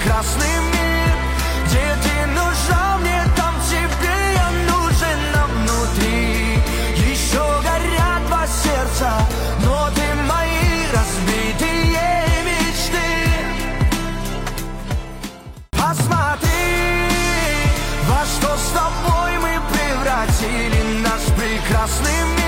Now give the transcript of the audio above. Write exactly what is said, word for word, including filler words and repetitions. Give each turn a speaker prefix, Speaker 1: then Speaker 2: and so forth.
Speaker 1: прекрасный мир, где ты нужна мне, там тебе я нужен, а внутри еще горят два сердца, но ты мои разбитые мечты. Посмотри, во что с тобой мы превратили наш прекрасный мир.